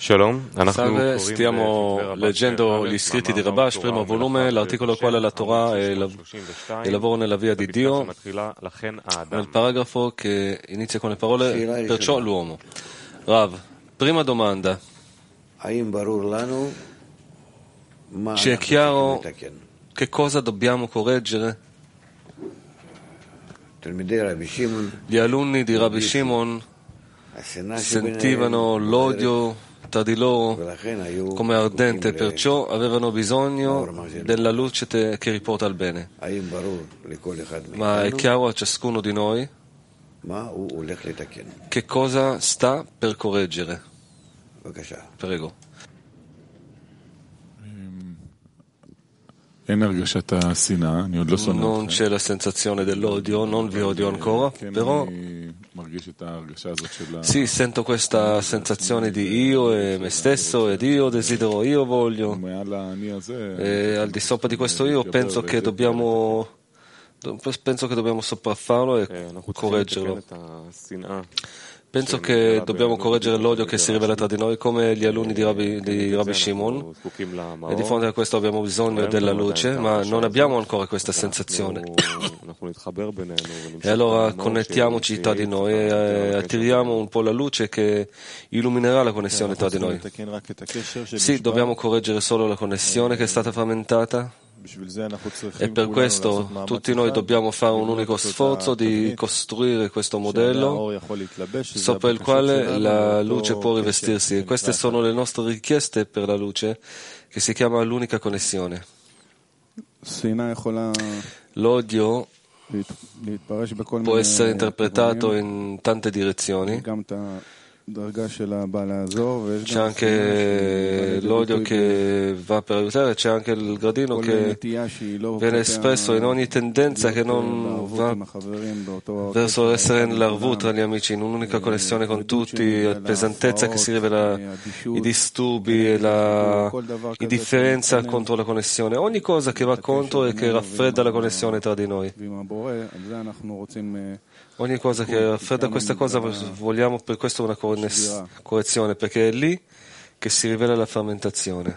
Salve, stiamo leggendo gli scritti di Rabash, primo volume, l'articolo al quale la Torah è il lavoro nella via di Dio, nel paragrafo che inizia con le parole perciò l'uomo. Rav, prima domanda. Ci è chiaro che cosa dobbiamo correggere? Gli alunni di Rabbi Shimon sentivano l'odio tra di loro come ardente, perciò avevano bisogno della luce che riporta al bene. Ma è chiaro a ciascuno di noi che cosa sta per correggere. Prego. Non c'è la sensazione dell'odio, non vi odio ancora, però sì, sento questa sensazione di io e me stesso ed io desidero, io voglio, e al di sopra di questo io penso che dobbiamo sopraffarlo e correggerlo. Penso che dobbiamo correggere l'odio che si rivela tra di noi come gli alunni di Rabbi Shimon, e di fronte a questo abbiamo bisogno della luce, ma non abbiamo ancora questa sensazione. E allora connettiamoci tra di noi e attiriamo un po' la luce che illuminerà la connessione tra di noi. Sì, dobbiamo correggere solo la connessione che è stata frammentata. E per questo tutti noi dobbiamo fare un unico sforzo di costruire questo modello sopra il quale la luce può rivestirsi. E queste sono le nostre richieste per la luce, che si chiama l'unica connessione. L'odio può essere interpretato in tante divioni. C'è anche l'odio che va per aiutare, c'è anche il gradino che viene espresso in ogni tendenza che non va verso essere nell'arvut tra gli amici, in un'unica connessione con tutti, la pesantezza che si rivela, i disturbi e la indifferenza contro la connessione, ogni cosa che va contro e che raffredda la connessione tra di noi. Ogni cosa che raffredda questa cosa vogliamo per questo una correzione, perché è lì che si rivela la frammentazione.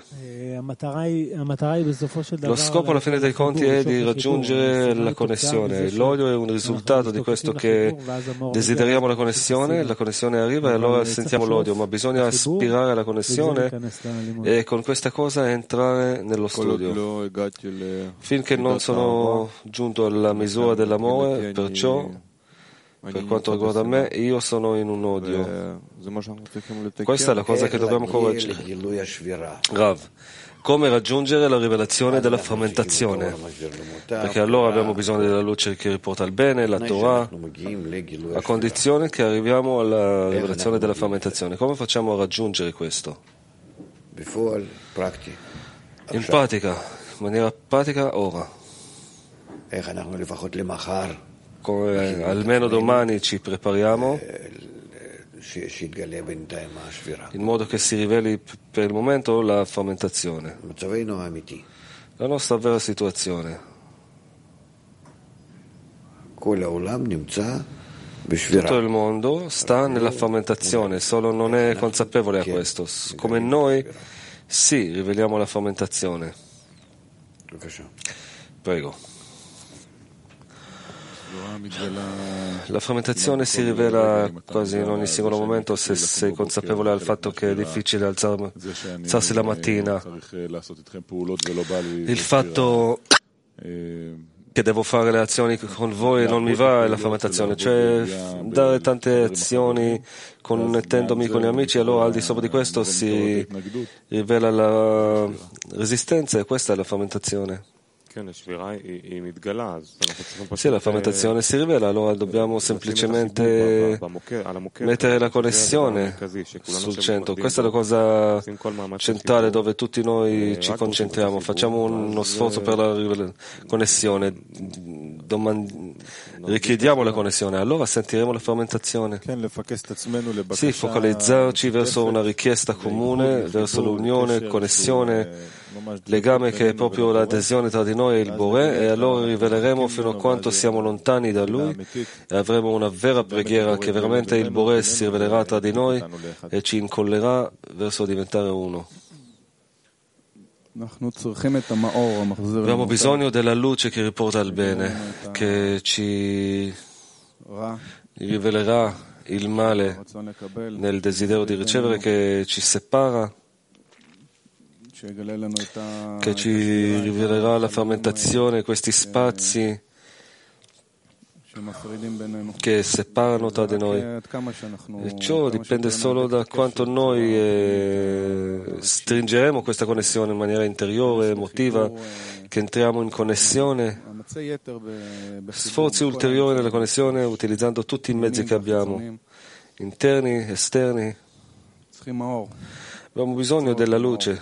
Lo scopo alla fine dei conti è di raggiungere la connessione. L'odio è un risultato di questo che desideriamo la connessione arriva e allora sentiamo l'odio, ma bisogna aspirare alla connessione e con questa cosa entrare nello studio. Finché non sono giunto alla misura dell'amore, perciò per quanto riguarda me, io sono in un odio. Questa è la cosa che dobbiamo correggere. Rav, come raggiungere la rivelazione della frammentazione? Perché allora abbiamo bisogno della luce che riporta il bene, la Torah, a condizione che arriviamo alla rivelazione della frammentazione. Come facciamo a raggiungere questo? In pratica, in maniera pratica, ora. Almeno domani ci prepariamo in modo che si riveli per il momento la frammentazione, la nostra vera situazione. Tutto il mondo sta nella frammentazione, solo non è consapevole a questo. Come noi, sì, riveliamo la frammentazione. Prego. La frammentazione si rivela quasi in ogni singolo momento se sei consapevole al fatto che è difficile alzarsi la mattina, il fatto che devo fare le azioni con voi e non mi va è la frammentazione, cioè dare tante azioni connettendomi con gli amici, allora al di sopra di questo si rivela la resistenza e questa è la frammentazione. Se la frammentazione si rivela, allora dobbiamo semplicemente mettere la connessione sul centro. Questa è la cosa centrale dove tutti noi ci concentriamo. Facciamo uno sforzo per la connessione. richiediamo la connessione, allora sentiremo la frammentazione. Sì, focalizzarci verso una richiesta comune, verso l'unione, connessione, legame che è proprio l'adesione tra di noi e il Boré, e allora riveleremo fino a quanto siamo lontani da Lui e avremo una vera preghiera che veramente il Boré si rivelerà tra di noi e ci incollerà verso diventare uno. Abbiamo bisogno della luce che riporta al bene, che ci rivelerà il male nel desiderio di ricevere, che ci separa, che ci rivelerà la frammentazione, questi spazi che separano tra di noi. E ciò dipende solo da quanto noi stringeremo questa connessione in maniera interiore, emotiva, che entriamo in connessione, sforzi ulteriori nella connessione utilizzando tutti i mezzi che abbiamo, interni, esterni. Abbiamo bisogno della luce,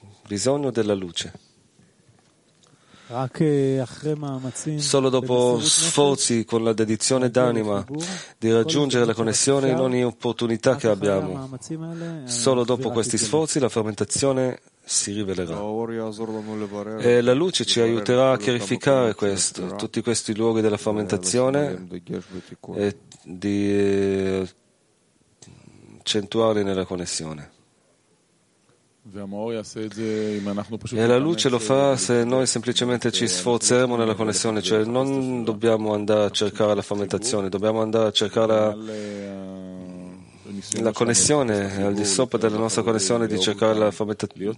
Solo dopo sforzi con la dedizione d'anima di raggiungere la connessione in ogni opportunità che abbiamo, solo dopo questi sforzi la frammentazione si rivelerà. E la luce ci aiuterà a chiarificare tutti questi luoghi della frammentazione e di accentuarli nella connessione. E la luce lo farà se noi semplicemente ci sforzeremo nella connessione, cioè non dobbiamo andare a cercare la frammentazione, dobbiamo andare a cercare la connessione, al di sopra della nostra connessione, di cercare la frammentazione,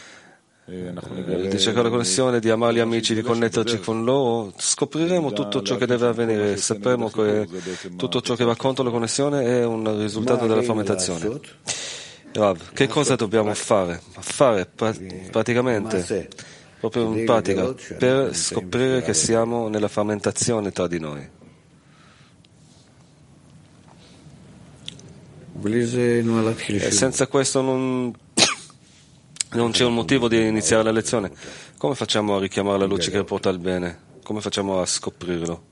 di cercare la connessione, di amare gli amici, di connetterci con loro. Scopriremo tutto ciò che deve avvenire, sapremo che tutto ciò che va contro la connessione è un risultato della frammentazione. Rav, che cosa dobbiamo fare? Praticamente, proprio in pratica, per scoprire che siamo nella frammentazione tra di noi. E senza questo non c'è un motivo di iniziare la lezione. Come facciamo a richiamare la luce che porta al bene? Come facciamo a scoprirlo?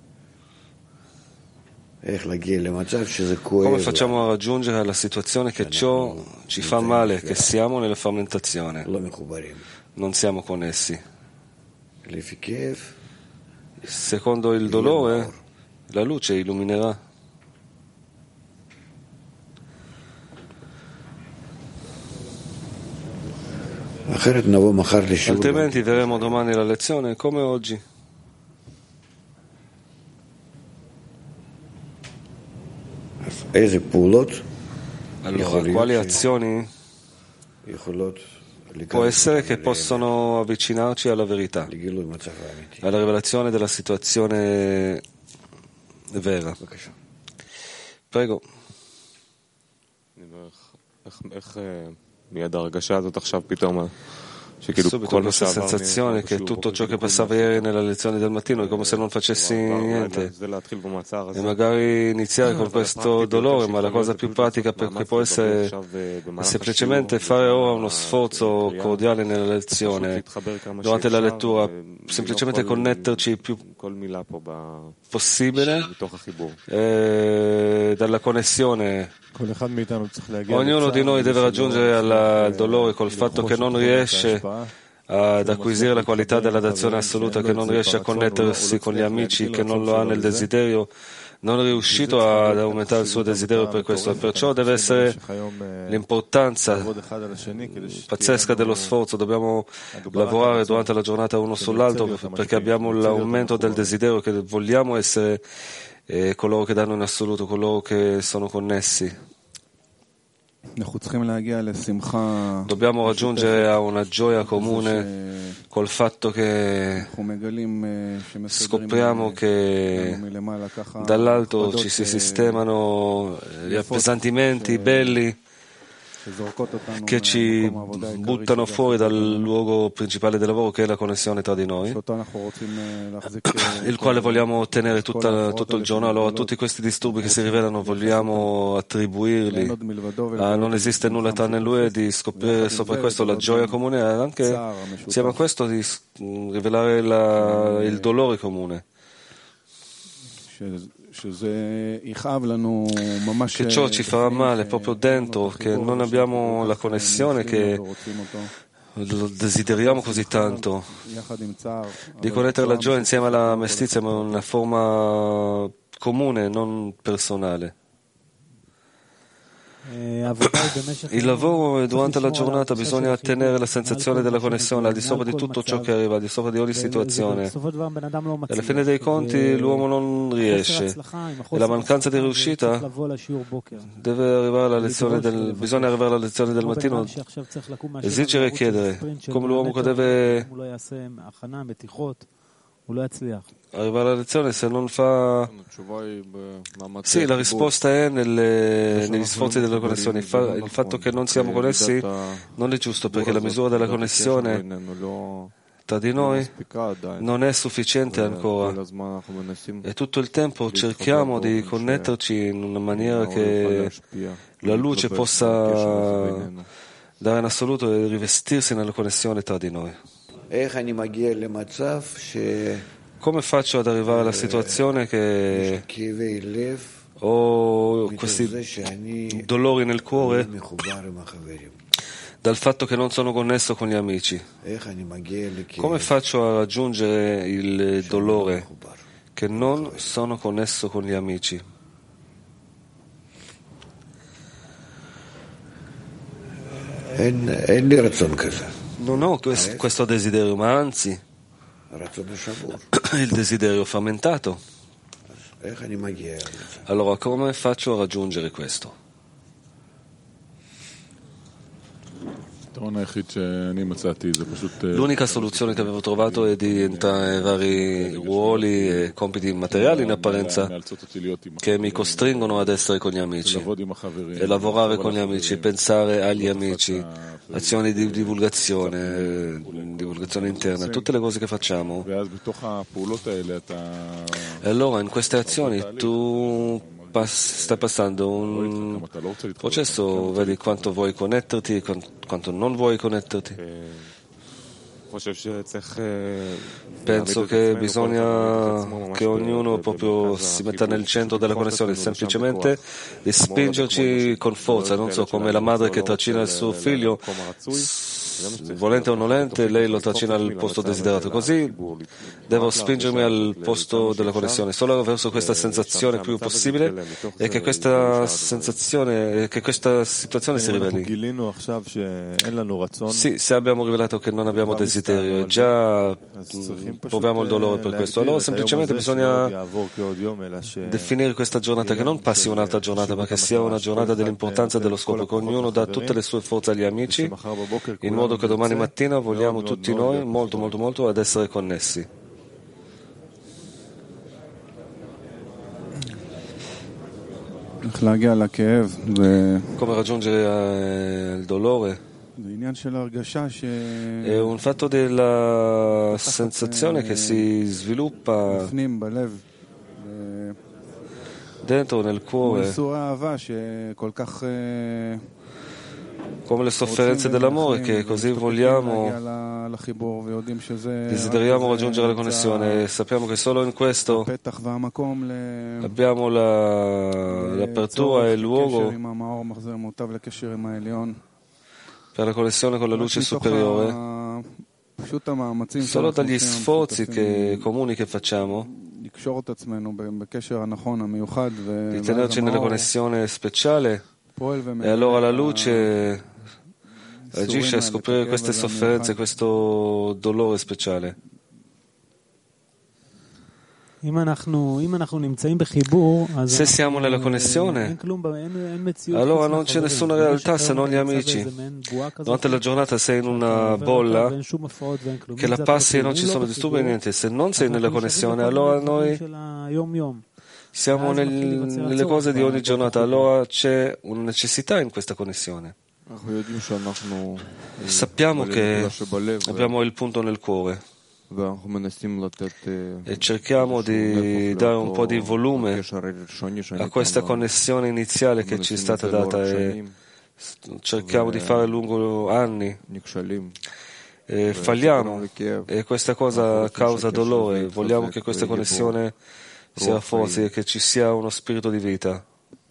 Come facciamo a raggiungere la situazione che ciò ci fa male, che siamo nella frammentazione, non siamo connessi? Secondo il dolore, la luce illuminerà. Altrimenti verremo domani alla lezione come oggi. Allora, quali azioni può essere che possono avvicinarci alla verità, alla rivelazione della situazione vera? Prego. Subito questa sensazione che tutto ciò che passava ieri nella lezione del mattino è come se non facessi niente, e magari iniziare con questo dolore, ma la cosa più pratica che può essere è semplicemente fare ora uno sforzo cordiale nella lezione, durante la lettura, semplicemente connetterci il più possibile dalla connessione. Ognuno di noi deve raggiungere al dolore col fatto che non riesce ad acquisire la qualità della dazione assoluta, che non riesce a connettersi con gli amici, che non lo ha nel desiderio, non è riuscito ad aumentare il suo desiderio per questo, e perciò deve essere l'importanza pazzesca dello sforzo. Dobbiamo lavorare durante la giornata uno sull'altro, perché abbiamo l'aumento del desiderio, che vogliamo essere coloro che danno in assoluto, coloro che sono connessi. Dobbiamo raggiungere a una gioia comune col fatto che scopriamo che dall'alto ci si sistemano gli appesantimenti belli che ci buttano fuori dal luogo principale del lavoro, che è la connessione tra di noi, il quale vogliamo ottenere tutto il giorno. Allora tutti questi disturbi che si rivelano vogliamo attribuirli a non esiste nulla tranne Lui, e di scoprire sopra questo la gioia comune, e anche insieme a questo di rivelare il dolore comune. che ciò ci farà male proprio dentro, che non abbiamo la connessione, che lo desideriamo così tanto, di connettere la gioia insieme alla mestizia, ma in una forma comune, non personale. Il lavoro durante la giornata bisogna ottenere la sensazione della connessione al di sopra di tutto ciò che arriva, al di sopra di ogni situazione. Alla fine dei conti l'uomo non riesce e la mancanza di riuscita bisogna arrivare alla lezione del mattino, esigere e chiedere, come l'uomo che deve arrivare alla lezione se non fa... Sì, la risposta è negli sforzi della connessione. Il fatto che non siamo connessi non è giusto, perché la misura della connessione tra di noi non è sufficiente ancora e tutto il tempo cerchiamo di connetterci in una maniera che la luce possa dare in assoluto e rivestirsi nella connessione tra di noi. Come faccio ad arrivare alla situazione che ho questi dolori nel cuore dal fatto che non sono connesso con gli amici? Come faccio a raggiungere il dolore che non sono connesso con gli amici? Non ho questo desiderio, ma anzi il desiderio frammentato. Allora, come faccio a raggiungere questo? L'unica soluzione che avevo trovato è di entrare in vari ruoli e compiti materiali in apparenza che mi costringono ad essere con gli amici e lavorare con gli amici, pensare agli amici, azioni di divulgazione interna, tutte le cose che facciamo. E allora in queste azioni tu stai passando un processo, vedi quanto vuoi connetterti, quanto non vuoi connetterti. Penso che bisogna che ognuno proprio si metta nel centro della connessione, semplicemente di spingerci con forza, non so, come la madre che trascina il suo figlio, volente o nolente, lei lo trascina al posto desiderato. Così devo spingermi al posto della connessione, solo verso questa sensazione più possibile, e che questa sensazione, che questa situazione si riveli. Sì, se abbiamo rivelato che non abbiamo desiderio e già proviamo il dolore per questo, allora semplicemente bisogna definire questa giornata che non passi un'altra giornata, ma che sia una giornata dell'importanza dello scopo, che ognuno dà tutte le sue forze agli amici, in modo che domani mattina vogliamo tutti noi molto molto molto ad essere connessi. Come raggiungere il dolore? È un fatto della sensazione che si sviluppa dentro nel cuore, come le sofferenze dell'amore, che così vogliamo, desideriamo raggiungere la connessione, e sappiamo che solo in questo abbiamo l'apertura e il luogo per la connessione con la luce superiore. Solo dagli sforzi comuni che facciamo di tenerci nella connessione speciale, e allora la luce agisce a scoprire queste sofferenze, questo dolore speciale. Se siamo nella connessione, allora non c'è nessuna realtà se non gli amici. Durante la giornata sei in una bolla che la passi e non ci sono disturbi e niente. Se non sei nella connessione, allora noi siamo nelle cose di ogni giornata, allora c'è una necessità in questa connessione. Sappiamo che abbiamo il punto nel cuore e cerchiamo di dare un po' di volume a questa connessione iniziale che ci è stata data, e cerchiamo di fare lungo anni e falliamo, e questa cosa causa dolore. Vogliamo che questa connessione si rafforzi e che ci sia uno spirito di vita.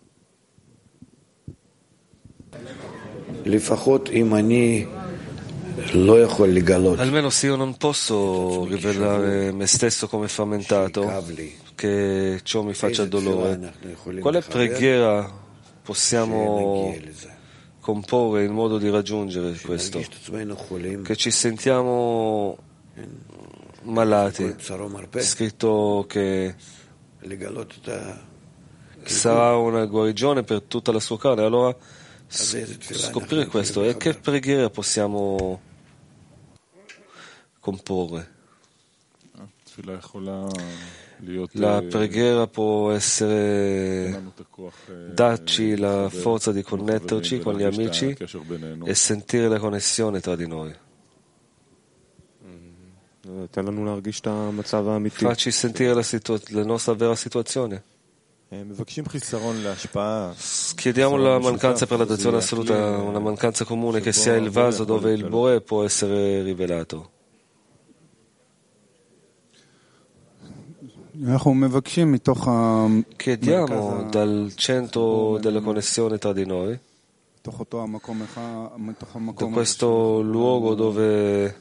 Almeno se io non posso rivelare me stesso come frammentato, che ciò mi faccia dolore, quale preghiera possiamo comporre in modo di raggiungere questo? Che ci sentiamo malati. È scritto che sarà una guarigione per tutta la sua carne. Allora scoprire questo e che preghiera possiamo comporre. La preghiera può essere darci la forza di connetterci con gli amici e sentire la connessione tra di noi. Facci sentire la nostra vera situazione. Chiediamo la mancanza per l'adozione assoluta, una mancanza comune che sia il vaso dove il Bore può essere rivelato. Chiediamo dal centro della connessione tra di noi, da questo luogo dove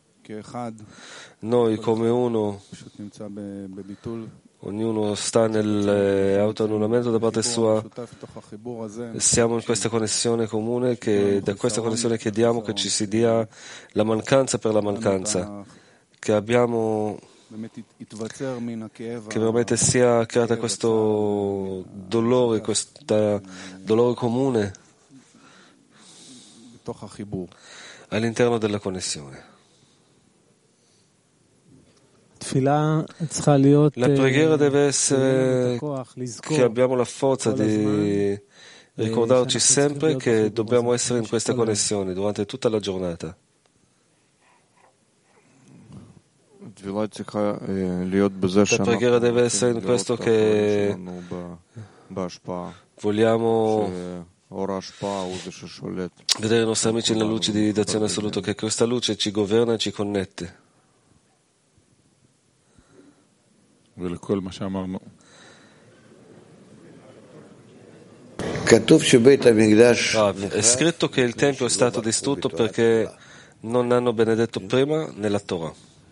noi come uno, ognuno sta nell'autoannullamento da parte sua, siamo in questa connessione comune, che da questa connessione chiediamo che ci si dia la mancanza per la mancanza, che abbiamo, che veramente sia creata questo dolore comune all'interno della connessione. La preghiera deve essere che abbiamo la forza di ricordarci sempre che dobbiamo essere in questa connessione durante tutta la giornata. La preghiera deve essere in questo che vogliamo vedere i nostri amici nella luce di d'azione assoluta, che questa luce ci governa e ci connette. È scritto che il Tempio è stato distrutto perché non hanno benedetto prima nella Torah.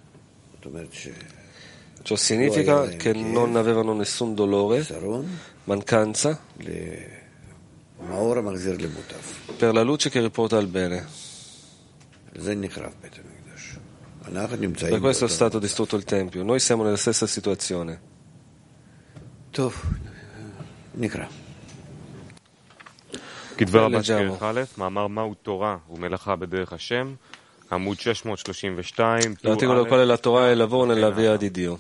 Ciò significa che non avevano nessun dolore, mancanza per la luce che riporta al bene. Per questo è stato distrutto il Tempio. Noi siamo nella stessa situazione. Leggiamo. L'articolo quale la Torah è il lavoro nella via di Dio.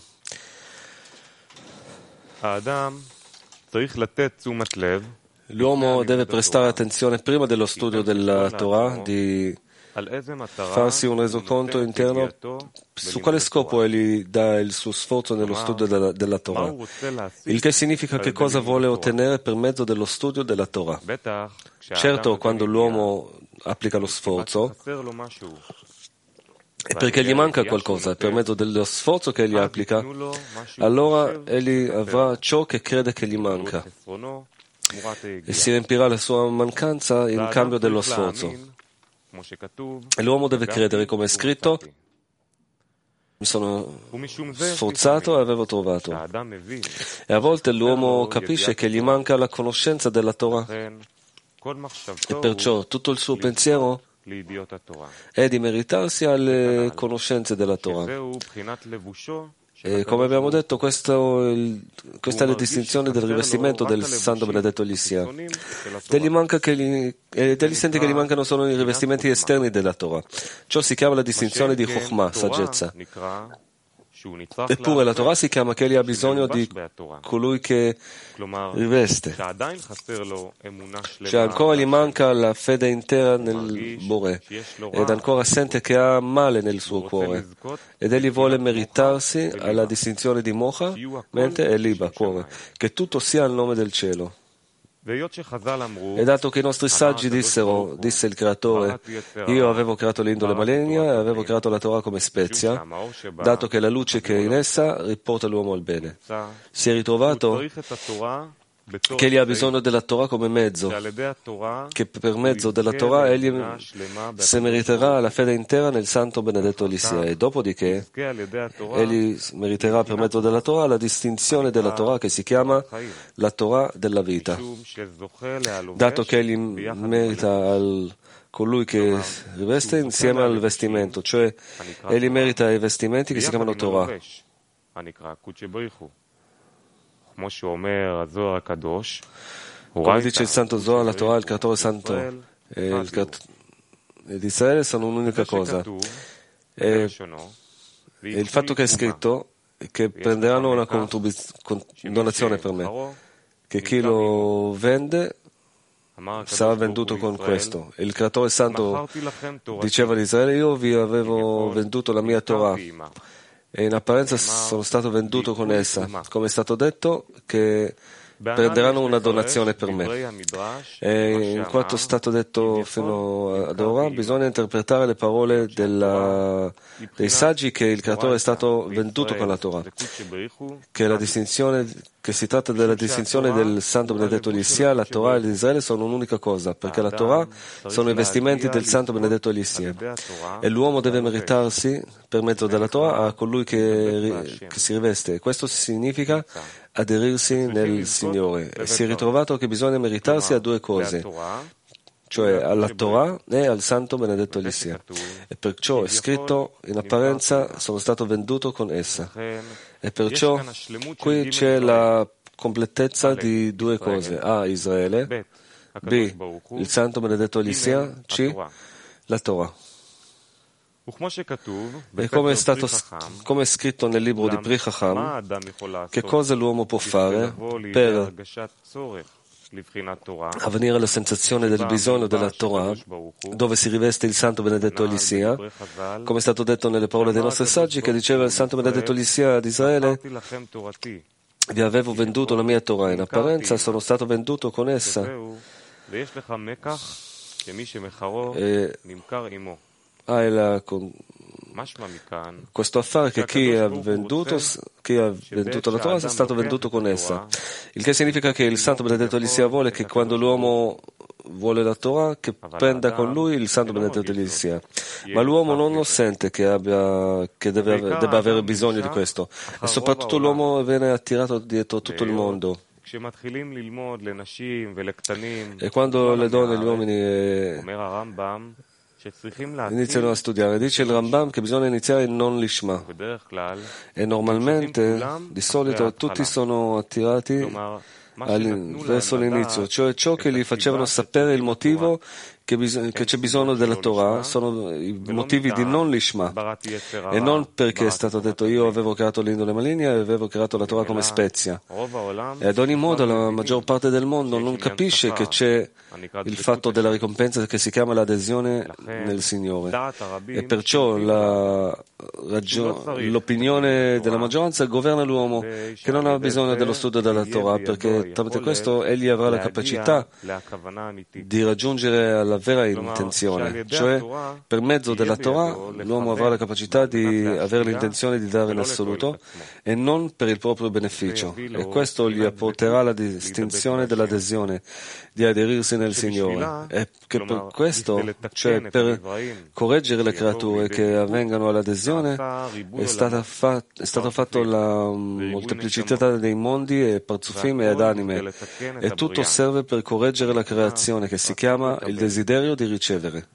L'uomo deve prestare attenzione prima dello studio della Torah, di farsi un resoconto interno su quale scopo egli dà il suo sforzo nello studio della Torah, il che significa che cosa vuole ottenere per mezzo dello studio della Torah. Certo, quando l'uomo applica lo sforzo è perché gli manca qualcosa, e per mezzo dello sforzo che egli applica, allora egli avrà ciò che crede che gli manca e si riempirà la sua mancanza in cambio dello sforzo. E l'uomo deve credere, come è scritto: mi sono sforzato e avevo trovato. E a volte l'uomo capisce che gli manca la conoscenza della Torah, e perciò tutto il suo pensiero è di meritarsi alle conoscenze della Torah. E come abbiamo detto, questa è la distinzione del rivestimento del Santo Benedetto egli sia. Egli sente che gli mancano solo i rivestimenti esterni della Torah. Ciò si chiama la distinzione di Chokhmah, saggezza. Eppure la Torah si chiama che egli ha bisogno di colui che riveste. Cioè ancora gli manca la fede intera nel Bore ed ancora sente che ha male nel suo cuore ed egli vuole meritarsi alla distinzione di Mocha, mente e Liba, cuore, che tutto sia al nome del cielo. E dato che i nostri saggi dissero, disse il Creatore, io avevo creato l'indole maligna e avevo creato la Torah come spezia, dato che la luce che è in essa riporta l'uomo al bene. Si è ritrovato che egli ha bisogno della Torah come mezzo, che per mezzo della Torah egli si meriterà la fede intera nel santo benedetto Elisea, e dopodiché egli meriterà per mezzo della Torah la distinzione della Torah che si chiama la Torah della vita, dato che egli merita colui che riveste insieme al vestimento, cioè egli merita i vestimenti che si chiamano Torah. Come dice il Santo Zohar, la Torah, il Creatore Santo e ed Israele sono un'unica cosa. E il fatto che è scritto è che prenderanno una donazione per me, che chi lo vende sarà venduto con questo. Il Creatore Santo diceva ad Israele, io vi avevo venduto la mia Torah e in apparenza sono stato venduto con essa, come è stato detto che prenderanno una donazione per me. E in quanto è stato detto fino ad ora, bisogna interpretare le parole dei saggi che il Creatore è stato venduto con la Torah, che si tratta della distinzione del Santo Benedetto Elisea. La Torah e l'Israele sono un'unica cosa, perché la Torah sono i vestimenti del Santo Benedetto Elisea e l'uomo deve meritarsi per mezzo della Torah a colui che si riveste. Questo significa aderirsi nel Signore. E si è ritrovato che bisogna meritarsi a due cose, cioè alla Torah e al Santo Benedetto Elisea. E perciò è scritto, in apparenza sono stato venduto con essa. E perciò qui c'è la completezza di due cose. A. Israele. B. Il Santo Benedetto Elisea. C. La Torah. E come è scritto nel libro di Pri Chacham, che cosa l'uomo può fare per avvenire alla sensazione del bisogno della Torah, dove si riveste il Santo Benedetto Elisea, come è stato detto nelle parole dei nostri saggi, che diceva il Santo Benedetto Elisea ad Israele, vi avevo venduto la mia Torah, in apparenza sono stato venduto con essa. Questo affare che chi ha venduto la Torah è stato venduto con essa, il che significa che il Santo Benedetto Elisea vuole che quando l'uomo vuole la Torah, che prenda con lui il Santo Benedetto Elisea, ma l'uomo non lo sente che debba avere bisogno di questo, e soprattutto l'uomo viene attirato dietro tutto il mondo. E quando le donne e gli uomini iniziano a studiare, dice il Rambam che bisogna iniziare in non lishma, e normalmente, di solito, tutti sono attirati verso l'inizio, cioè ciò che gli facevano sapere il motivo che c'è bisogno della Torah, sono i motivi di non lishma, e non perché è stato detto io avevo creato l'indole maligna e avevo creato la Torah come spezia. E ad ogni modo la maggior parte del mondo non capisce che c'è il fatto della ricompensa che si chiama l'adesione nel Signore, e perciò l'opinione della maggioranza governa l'uomo, che non ha bisogno dello studio della Torah, perché tramite questo egli avrà la capacità di raggiungere alla vera intenzione, cioè per mezzo della Torah l'uomo avrà la capacità di avere l'intenzione di dare in assoluto e non per il proprio beneficio, e questo gli apporterà la distinzione dell'adesione, di aderirsi nel Signore, e che per questo, cioè per correggere le creature che avvengano all'adesione, è stato fatto la molteplicità dei mondi e parzufim ed anime, e tutto serve per correggere la creazione che si chiama il desiderio di ricevere.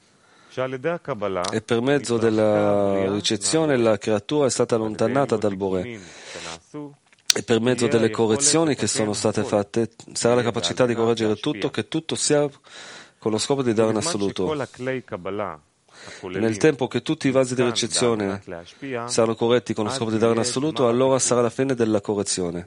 E per mezzo della ricezione la creatura è stata allontanata dal Boré, e per mezzo delle correzioni che sono state fatte sarà la capacità di correggere tutto, che tutto sia con lo scopo di dare in assoluto. Nel tempo che tutti i vasi di ricezione saranno corretti con lo scopo di dare in assoluto, allora sarà la fine della correzione.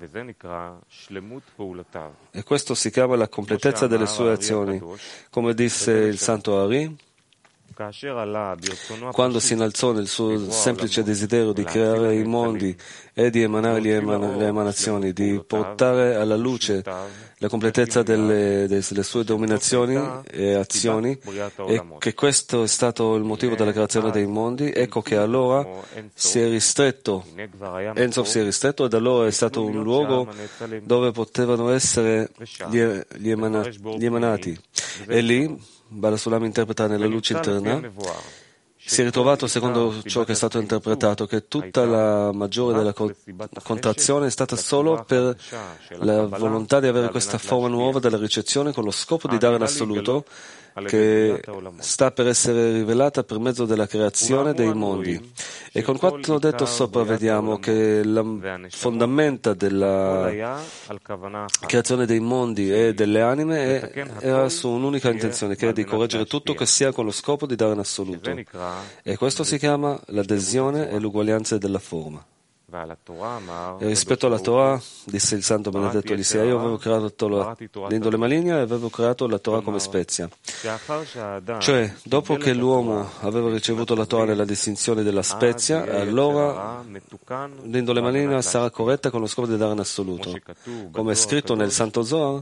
E questo si chiama la completezza delle sue azioni. Come disse il Santo Ari, Quando si innalzò nel suo semplice desiderio di creare i mondi e di emanare le emanazioni, di portare alla luce la completezza delle sue dominazioni e azioni, e che questo è stato il motivo della creazione dei mondi, ecco che allora si è ristretto, Ensof si è ristretto, ed allora è stato un luogo dove potevano essere gli emanati. E lì, Bala Sulam interpreta nella luce interna, si è ritrovato, secondo ciò che è stato interpretato, che tutta la maggiore della contrazione è stata solo per la volontà di avere questa forma nuova della ricezione, con lo scopo di dare l'assoluto che sta per essere rivelata per mezzo della creazione dei mondi. E con quanto detto sopra vediamo che la fondamenta della creazione dei mondi e delle anime era su un'unica intenzione, che è di correggere tutto che sia con lo scopo di dare un assoluto. E questo si chiama l'adesione e l'uguaglianza della forma. E rispetto alla Torah, disse il santo benedetto Elisea, io avevo creato l'indole maligna e avevo creato la Torah come spezia. Cioè, dopo che l'uomo aveva ricevuto la Torah nella distinzione della spezia, allora l'indole maligna sarà corretta con lo scopo di dare un assoluto. Come è scritto nel Santo Zohar,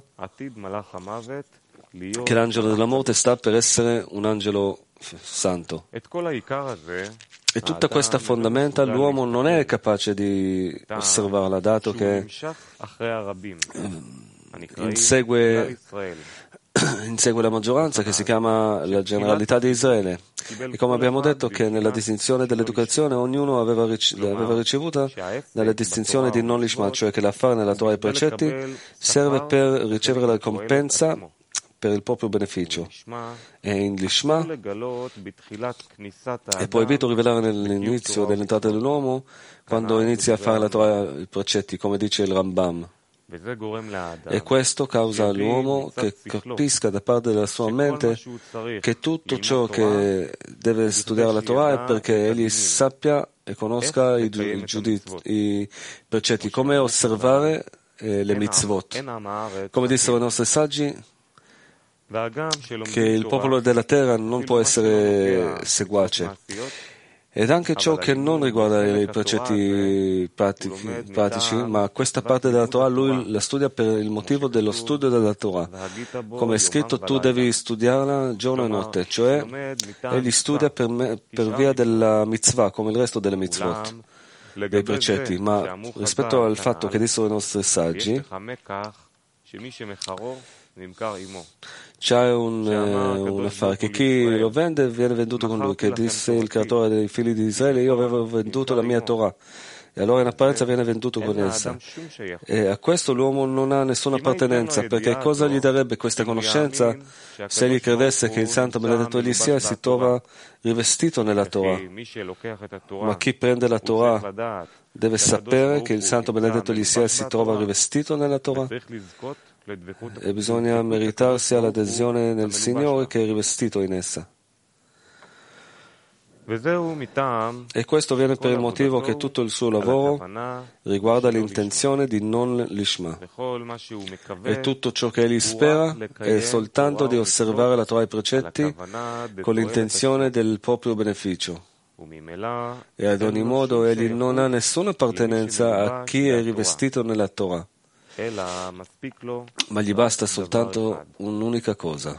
che l'angelo della morte sta per essere un angelo santo. E tutta questa fondamenta l'uomo non è capace di osservarla, dato che insegue la maggioranza, che si chiama la generalità di Israele. E come abbiamo detto che nella distinzione dell'educazione ognuno aveva ricevuta nella distinzione di non lishma, cioè che l'affare nella Torah e i precetti serve per ricevere la ricompensa per il proprio beneficio. E in Lishma è proibito rivelare nell'inizio dell'entrata dell'uomo, quando inizia a fare la Torah e i precetti, come dice il Rambam. E questo causa all'uomo che capisca da parte della sua mente che tutto ciò che deve studiare la Torah è perché egli sappia e conosca i precetti, come osservare le mitzvot. Come dissero i nostri saggi, che il popolo della terra non può essere seguace, ed anche ciò che non riguarda i precetti pratici, ma questa parte della Torah lui la studia per il motivo dello studio della Torah. Come è scritto, tu devi studiarla giorno e notte, cioè egli studia per via della mitzvah, come il resto delle mitzvot, dei precetti. Ma rispetto al fatto che dissero i nostri saggi, c'è un affare che chi lo vende viene venduto con lui, che disse il creatore dei figli di Israele, io avevo venduto la mia Torah, e allora in apparenza viene venduto con essa. E a questo l'uomo non ha nessuna appartenenza, perché cosa gli darebbe questa conoscenza se egli credesse che il santo benedetto Elisea si trova rivestito nella Torah? Ma chi prende la Torah deve sapere che il santo benedetto Elisea si trova rivestito nella Torah, e bisogna meritarsi all'adesione nel Signore che è rivestito in essa. E questo viene per il motivo che tutto il suo lavoro riguarda l'intenzione di non lishma, e tutto ciò che egli spera è soltanto di osservare la Torah e i precetti con l'intenzione del proprio beneficio. E ad ogni modo egli non ha nessuna appartenenza a chi è rivestito nella Torah, ma gli basta soltanto un'unica cosa.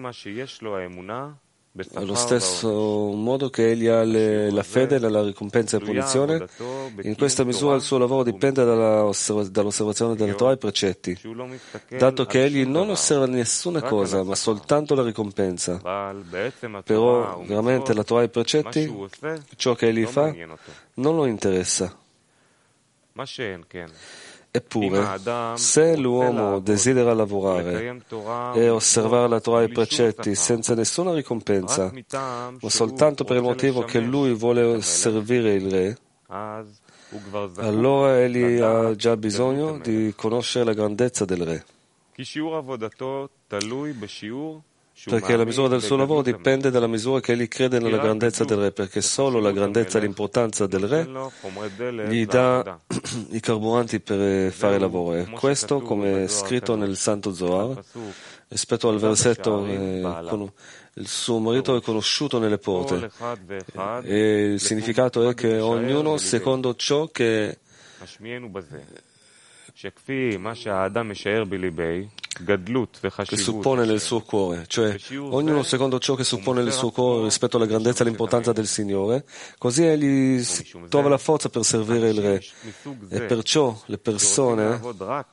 Allo stesso modo che egli ha la fede nella ricompensa e punizione, in questa misura il suo lavoro dipende dall'osservazione della Torah e i precetti, dato che egli non osserva nessuna cosa, ma soltanto la ricompensa. Però veramente la Torah e i precetti, ciò che egli fa, non lo interessa. Eppure, se l'uomo desidera lavorare e osservare la Torah e i precetti senza nessuna ricompensa, ma soltanto per il motivo che lui vuole servire il Re, allora egli ha già bisogno di conoscere la grandezza del Re. Perché la misura del suo lavoro dipende dalla misura che egli crede nella grandezza del Re, perché solo la grandezza e l'importanza del Re gli dà i carburanti per fare il lavoro. E questo, come è scritto nel Santo Zohar, rispetto al versetto il suo marito è conosciuto nelle porte. E il significato è che ognuno secondo ciò che suppone nel suo cuore, cioè ognuno secondo ciò che suppone nel suo cuore rispetto alla grandezza e all'importanza del Signore, così egli trova la forza per servire il Re. E perciò le persone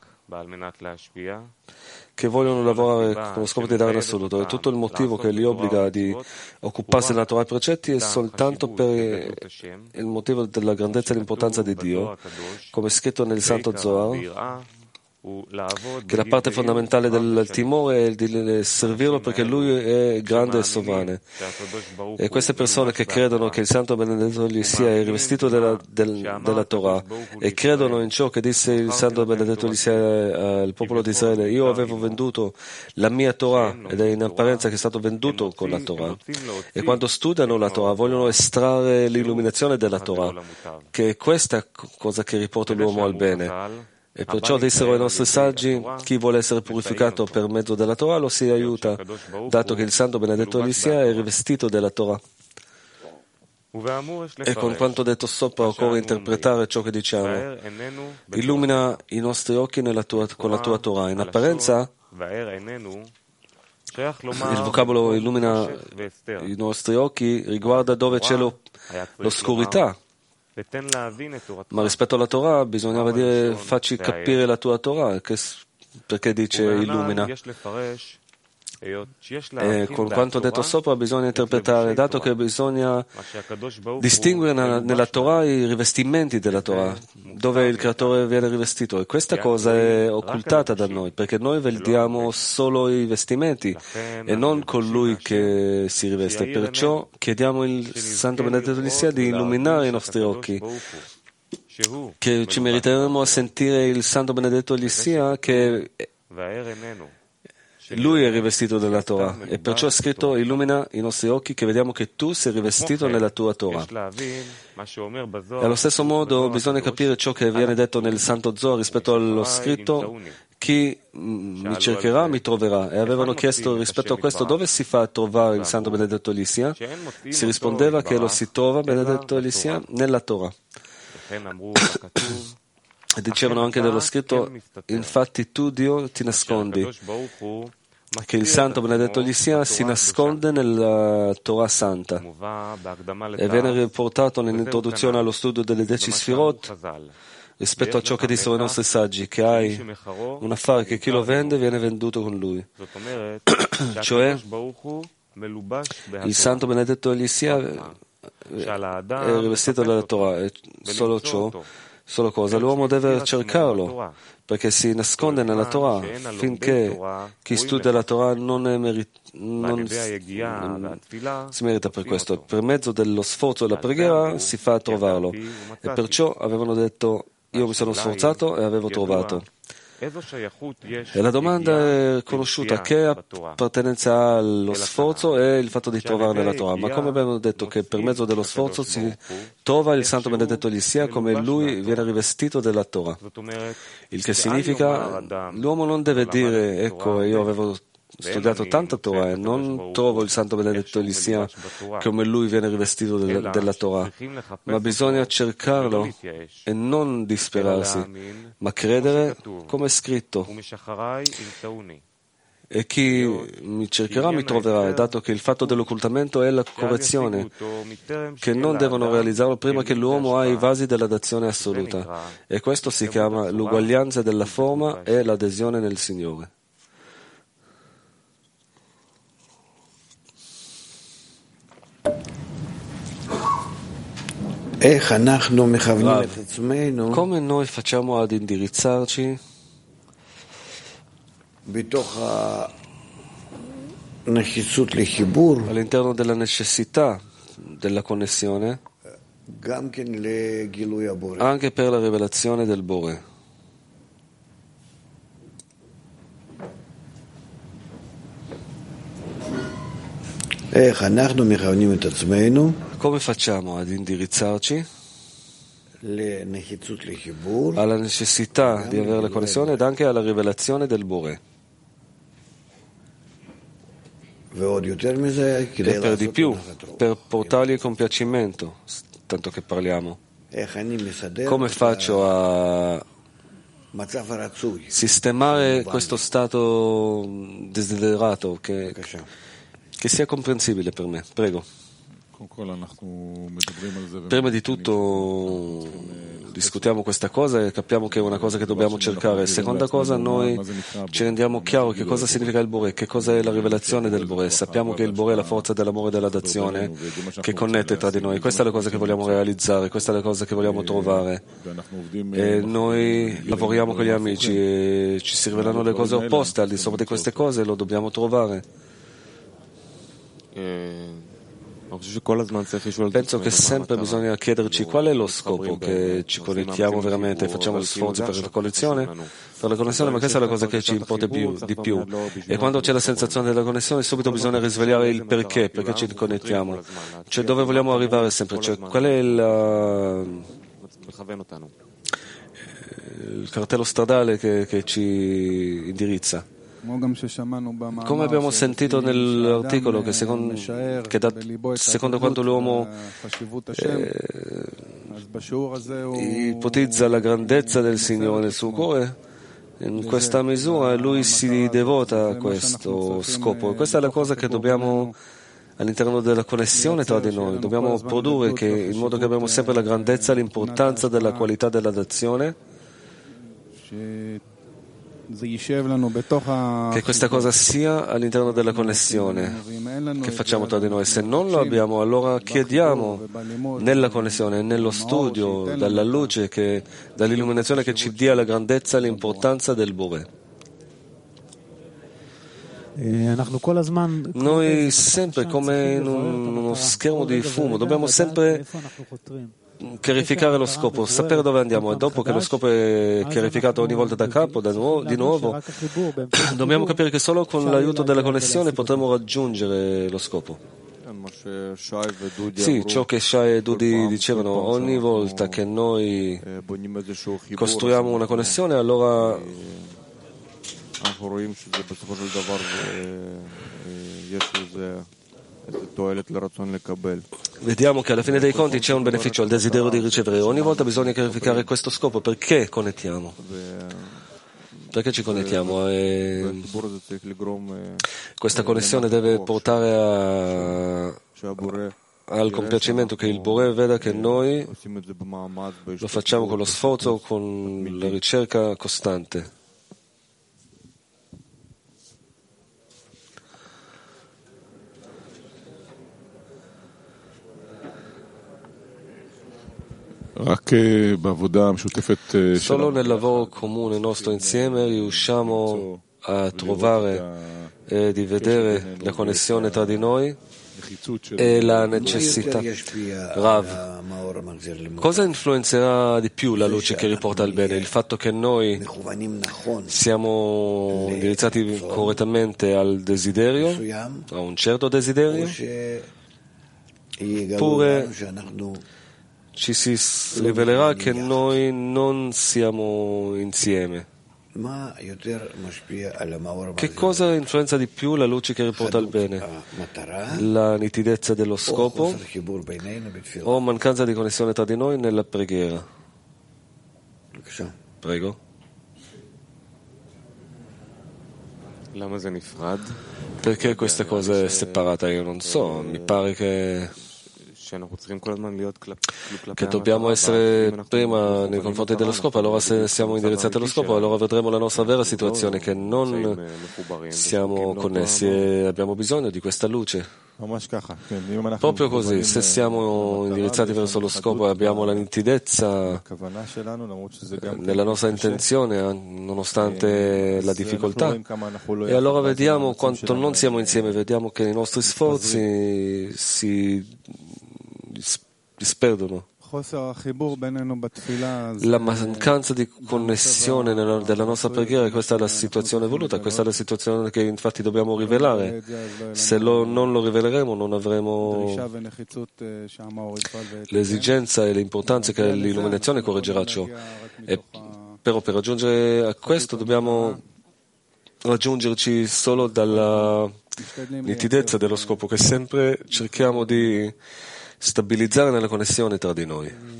che vogliono lavorare con lo scopo di dare l'assoluto, e tutto il motivo che li obbliga di occuparsi della Torah e precetti è soltanto per il motivo della grandezza e l'importanza di Dio, come è scritto nel Santo Zohar, che la parte fondamentale del timore è di servirlo perché lui è grande e sovrano. E queste persone che credono che il Santo Benedetto gli sia il rivestito della Torah e credono in ciò che disse il Santo Benedetto gli sia al popolo di Israele: io avevo venduto la mia Torah, ed è in apparenza che è stato venduto con la Torah. E quando studiano la Torah vogliono estrarre l'illuminazione della Torah, che è questa cosa che riporta l'uomo al bene. E perciò dissero i nostri saggi: chi vuole essere purificato per mezzo della Torah lo si aiuta, dato che il Santo Benedetto gli sia è rivestito della Torah. E con quanto detto sopra occorre interpretare ciò che diciamo: illumina i nostri occhi con la tua Torah. In apparenza il vocabolo illumina i nostri occhi riguarda dove c'è l'oscurità. Ma rispetto alla Torah bisognava dire: facci capire la tua Torah, perché dice illumina. E con quanto detto sopra bisogna interpretare, dato che bisogna distinguere nella Torah i rivestimenti della Torah, dove il creatore viene rivestito, e questa cosa è occultata da noi, perché noi vediamo solo i vestimenti e non colui che si riveste. Perciò chiediamo il Santo Benedetto di sia di illuminare i nostri occhi, che ci meriteremo a sentire il Santo Benedetto gli sia che lui è rivestito della Torah, e perciò è scritto: illumina i nostri occhi che vediamo che tu sei rivestito nella tua Torah. E allo stesso modo bisogna capire ciò che viene detto nel Santo Zohar rispetto allo scritto: chi mi cercherà mi troverà. E avevano chiesto rispetto a questo: dove si fa a trovare il Santo Benedetto Elisia? Si rispondeva che lo si trova, Benedetto Elisia, nella Torah. E dicevano anche dello scritto: infatti tu, Dio, ti nascondi, che il Santo Benedetto gli sia si nasconde nella Torah Santa. E viene riportato nell'introduzione allo studio delle 10 Sfirot rispetto a ciò che dissero i nostri saggi, che hai un affare che chi lo vende viene venduto con lui. Cioè il Santo Benedetto gli sia è rivestito della Torah, e solo ciò. Solo cosa? L'uomo deve cercarlo, perché si nasconde nella Torah, finché chi studia la Torah non si merita per questo. Per mezzo dello sforzo e della preghiera si fa a trovarlo. E perciò avevano detto: io mi sono sforzato e avevo trovato. E la domanda è conosciuta: che appartenenza ha allo sforzo e il fatto di trovare nella Torah? Ma come abbiamo detto che per mezzo dello sforzo si trova il Santo Benedetto gli sia, come lui viene rivestito della Torah. Il che significa l'uomo non deve dire: ecco, io avevo studiato tanta Torah e non trovo il Santo Benedetto gli sia come lui viene rivestito della Torah, ma bisogna cercarlo e non disperarsi, ma credere come è scritto: e chi mi cercherà mi troverà. E dato che il fatto dell'occultamento è la correzione, che non devono realizzarlo prima che l'uomo ha i vasi della dazione assoluta, e questo si chiama l'uguaglianza della forma e l'adesione nel Signore. Come noi facciamo ad indirizzarci all'interno della necessità della connessione anche per la rivelazione del Bore? Come facciamo ad indirizzarci alla necessità di avere la connessione ed anche alla rivelazione del Bore? e per di più, per portargli il compiacimento, tanto che parliamo. Come faccio a sistemare questo stato desiderato che sia comprensibile per me? Prego. Prima di tutto discutiamo questa cosa e capiamo che è una cosa che dobbiamo cercare. Seconda cosa, noi ci rendiamo chiaro che cosa significa il Boré, che cosa è la rivelazione del Boré. Sappiamo che il Boré è la forza dell'amore e della dazione che connette tra di noi. Questa è la cosa che vogliamo realizzare, questa è la cosa che vogliamo trovare. E noi lavoriamo con gli amici e ci si rivelano le cose opposte. Al di sopra di queste cose lo dobbiamo trovare. Penso che sempre bisogna chiederci qual è lo scopo, che ci connettiamo veramente, facciamo sforzi per la connessione, ma questa è la cosa che ci importa di più. E quando c'è la sensazione della connessione, subito bisogna risvegliare il perché ci connettiamo, cioè dove vogliamo arrivare sempre, cioè qual è il cartello stradale che ci indirizza. Come abbiamo sentito nell'articolo, che secondo quanto l'uomo ipotizza la grandezza del Signore nel suo cuore, in questa misura lui si devota a questo scopo. Questa è la cosa che dobbiamo, all'interno della connessione tra di noi, dobbiamo produrre, che in modo che abbiamo sempre la grandezza, l'importanza della qualità della dazione, che questa cosa sia all'interno della connessione che facciamo tra di noi. Se non lo abbiamo, allora chiediamo nella connessione, nello studio, dalla luce, dall'illuminazione, che ci dia la grandezza e l'importanza del Boré. Noi sempre, come in uno schermo di fumo, dobbiamo sempre chiarificare lo scopo, sapere dove andiamo, e dopo che lo scopo è chiarificato ogni volta da capo, di nuovo, dobbiamo capire che solo con l'aiuto della connessione potremo raggiungere lo scopo. Sì, ciò che Shai e Dudi dicevano, ogni volta che noi costruiamo una connessione, allora vediamo che alla fine dei conti c'è un beneficio al desiderio di ricevere. Ogni volta bisogna chiarificare questo scopo. Perché connettiamo? Perché ci connettiamo? E questa connessione deve portare al compiacimento, che il Boré veda che noi lo facciamo con lo sforzo, con la ricerca costante. Solo nel lavoro comune nostro insieme riusciamo a trovare e di vedere la connessione tra di noi e la necessità. Rav, cosa influenzerà di più la luce che riporta al bene? Il fatto che noi siamo indirizzati correttamente al desiderio, a un certo desiderio, oppure ci si rivelerà che noi non siamo insieme? Che cosa influenza di più la luce che riporta al bene? La nitidezza dello scopo o mancanza di connessione tra di noi nella preghiera? Prego. Perché questa cosa è separata? Io non so, mi pare che dobbiamo essere prima nei confronti dello scopo. Allora, se siamo indirizzati allo scopo, allora vedremo la nostra vera situazione, che non siamo connessi e abbiamo bisogno di questa luce. Proprio così, se siamo indirizzati verso lo scopo e abbiamo la nitidezza nella nostra intenzione, nonostante la difficoltà, e allora vediamo quanto non siamo insieme, vediamo che i nostri sforzi si disperdono. La mancanza di connessione della nostra preghiera, questa è la situazione voluta, questa è la situazione che infatti dobbiamo rivelare. Se non lo riveleremo, non avremo l'esigenza e l'importanza che l'illuminazione correggerà ciò. Però per raggiungere a questo dobbiamo raggiungerci solo dalla nitidezza dello scopo che sempre cerchiamo di stabilizzare nella connessione tra di noi.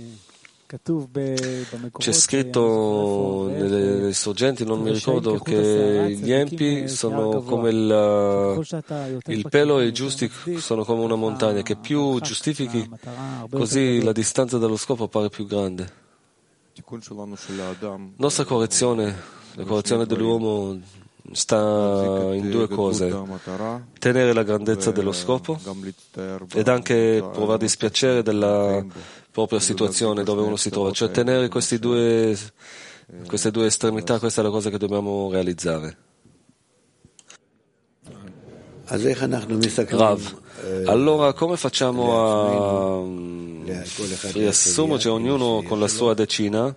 C'è scritto nelle sorgenti, non mi ricordo, che gli empi sono come il pelo e i giusti sono come una montagna, che più giustifichi, così la distanza dallo scopo appare più grande. Nostra correzione, la correzione dell'uomo sta in due cose: tenere la grandezza dello scopo ed anche provare dispiacere della propria situazione dove uno si trova, cioè tenere queste due estremità. Questa è la cosa che dobbiamo realizzare. Rav, allora come facciamo a riassumerci ognuno con la sua decina?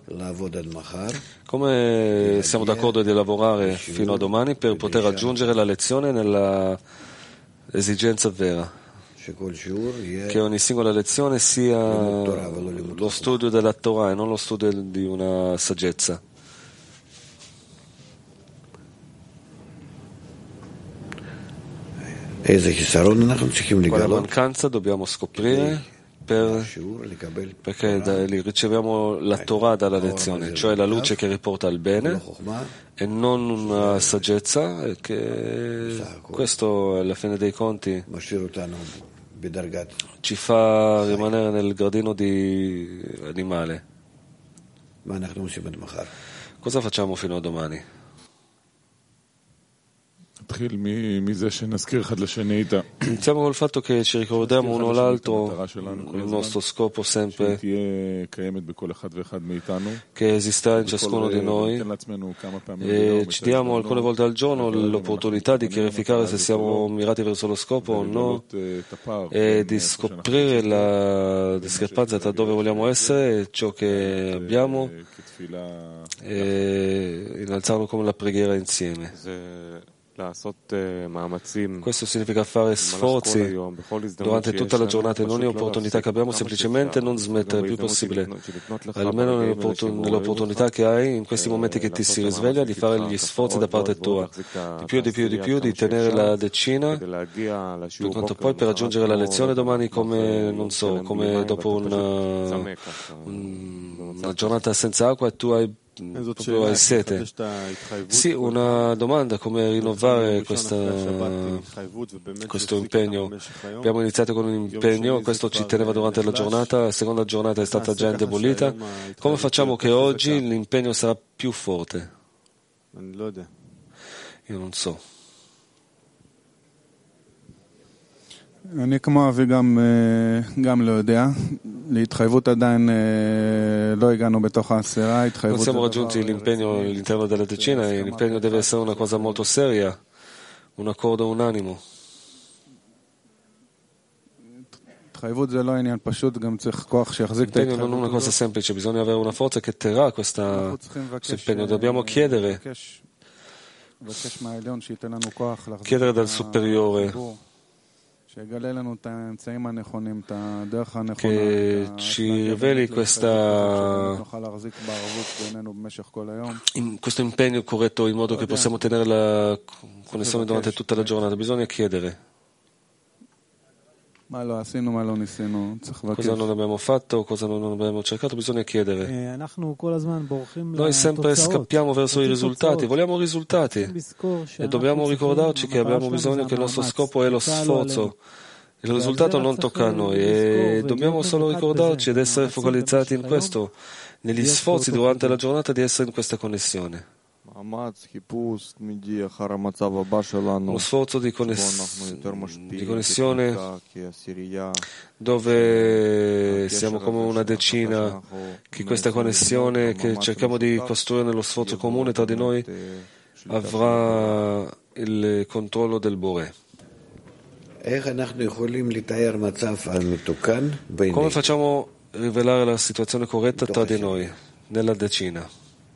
Come siamo d'accordo di lavorare fino a domani per poter raggiungere la lezione nella esigenza vera? Che ogni singola lezione sia lo studio della Torah e non lo studio di una saggezza. Quale mancanza dobbiamo scoprire perché riceviamo la Torah dalla lezione, cioè la luce che riporta al bene e non una saggezza, e che questo alla fine dei conti ci fa rimanere nel gradino di animale. Cosa facciamo fino a domani? Iniziamo col fatto che ci ricordiamo uno l'altro il nostro scopo sempre che esista in ciascuno di noi, e ci diamo alcune volte al giorno l'opportunità di chiarificare se siamo mirati verso lo scopo o no, e di scoprire la discrepanza tra dove vogliamo essere e ciò che abbiamo, e innalzarlo come la preghiera insieme. Questo significa fare sforzi durante tutta la giornata, in ogni opportunità che abbiamo, semplicemente non smettere il più possibile, almeno nell'opportunità che hai, in questi momenti che ti si risveglia, di fare gli sforzi da parte tua, di più, di tenere la decina, per quanto poi per raggiungere la lezione domani come, non so, come dopo una giornata senza acqua e tu hai sete. Sì, una domanda: come rinnovare questo impegno? Abbiamo iniziato con un impegno, questo ci teneva durante la giornata, la seconda giornata è stata già indebolita. Come facciamo che oggi l'impegno sarà più forte? Io non so. אני כמו אבי גם לא יודע, להתחייבות עדיין לא הגענו בתוך העשירה. Non siamo raggiunti l'impegno all'interno della decina, e l'impegno deve essere una cosa molto seria, un accordo unanimo. L'impegno non è una cosa semplice, bisogna avere una forza che terrà questo impegno. Dobbiamo chiedere dal superiore che ci riveli questo impegno corretto, in modo che possiamo tenere la connessione durante tutta la giornata. Bisogna chiedere cosa non abbiamo fatto, cosa non abbiamo cercato. Bisogna chiedere. Noi sempre scappiamo verso i risultati, vogliamo risultati, e dobbiamo ricordarci che abbiamo bisogno, che il nostro scopo è lo sforzo. Il risultato non tocca a noi, e dobbiamo solo ricordarci ed essere focalizzati in questo, negli sforzi durante la giornata di essere in questa connessione. Uno sforzo di connessione dove siamo come una decina, che questa connessione che cerchiamo di costruire nello sforzo comune tra di noi avrà il controllo del Bore. Come facciamo a rivelare la situazione corretta tra di noi nella decina?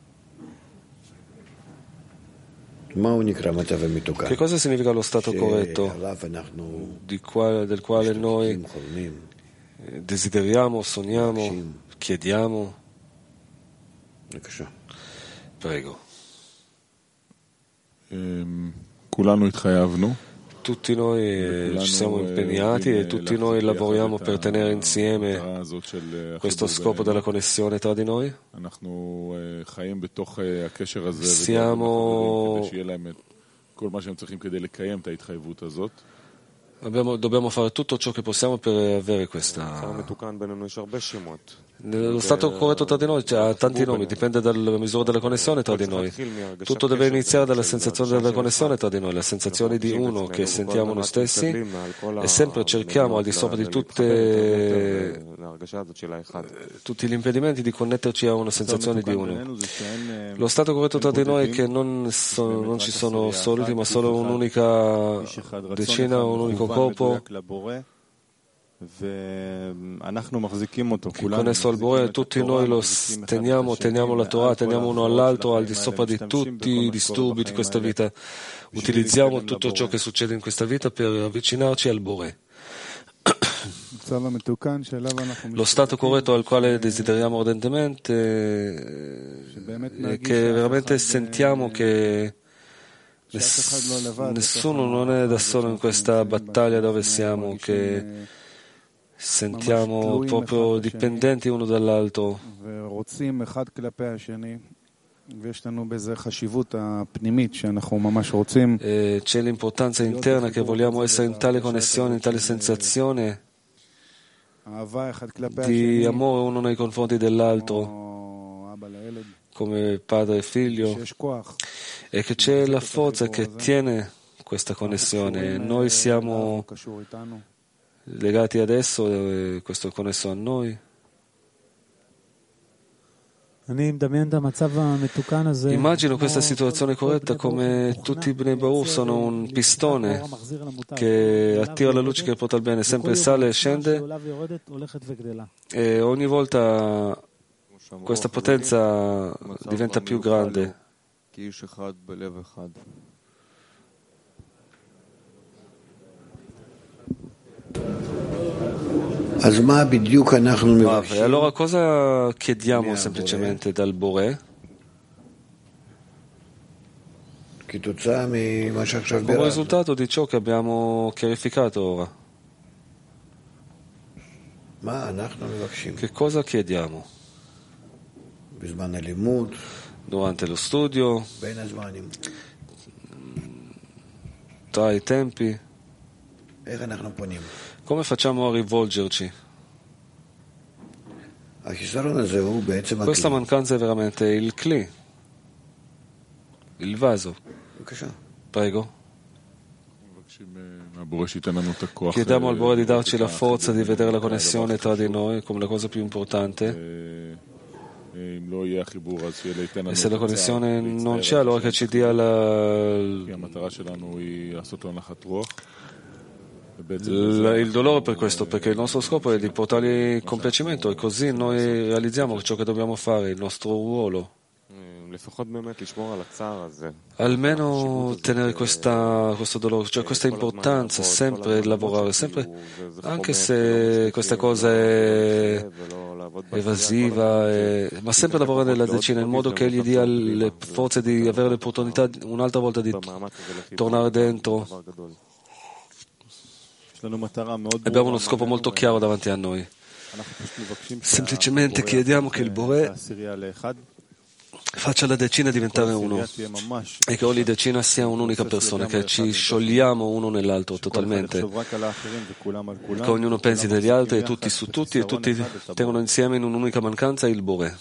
Che cosa significa lo stato corretto del quale noi desideriamo, sogniamo, chiediamo? Prego. tutti noi ci siamo impegnati e tutti noi lavoriamo per tenere insieme questo scopo della connessione tra di noi. Dobbiamo fare tutto ciò che possiamo per avere questa. Lo stato corretto tra di noi ha tanti nomi, dipende dalla misura della connessione tra di noi. Tutto deve iniziare dalla sensazione della connessione tra di noi, la sensazione di uno che sentiamo noi stessi e sempre cerchiamo al di sopra di tutti gli impedimenti di connetterci a una sensazione di uno. Lo stato corretto tra di noi è che non ci sono soliti, ma solo un'unica decina, un unico corpo connesso al Bore. Tutti noi lo teniamo la Torah, teniamo uno all'altro al di sopra di tutti i disturbi di questa vita. Utilizziamo tutto ciò che succede in questa vita per avvicinarci al Bore. Lo stato corretto al quale desideriamo ardentemente è che veramente sentiamo che nessuno non è da solo in questa battaglia dove siamo, che sentiamo proprio dipendenti uno dall'altro. E c'è l'importanza interna che vogliamo essere in tale connessione, in tale sensazione di amore uno nei confronti dell'altro, come padre e figlio, e che c'è la forza che tiene questa connessione. Noi siamo legati adesso e questo è connesso a noi. Immagino questa situazione corretta come tutti i Bnei Baruch sono un pistone che attira la luce che porta al bene, sempre sale e scende, e ogni volta questa potenza diventa più grande. E allora cosa chiediamo semplicemente dal Bore? Come risultato di ciò che abbiamo chiarificato ora. Che cosa chiediamo? Durante lo studio, tra i tempi, come facciamo a rivolgerci? Questa mancanza è veramente il Kli, il vaso. Prego. Chiediamo al Bore di darci la forza di vedere la connessione tra di noi come la cosa più importante. E se la connessione non c'è, allora che ci dia il dolore per questo, perché il nostro scopo è di portargli compiacimento, e così noi realizziamo ciò che dobbiamo fare, il nostro ruolo. Almeno tenere questo dolore, cioè questa importanza, sempre lavorare, sempre, anche se questa cosa è evasiva, ma sempre lavorare nella decina, in modo che gli dia le forze di avere l'opportunità un'altra volta di tornare dentro. Abbiamo uno scopo molto chiaro davanti a noi. Semplicemente chiediamo che il Bore faccia la decina diventare uno e che ogni decina sia un'unica persona, che ci sciogliamo uno nell'altro totalmente, che ognuno pensi degli altri e tutti su tutti, e tutti tengono insieme in un'unica mancanza il Bore.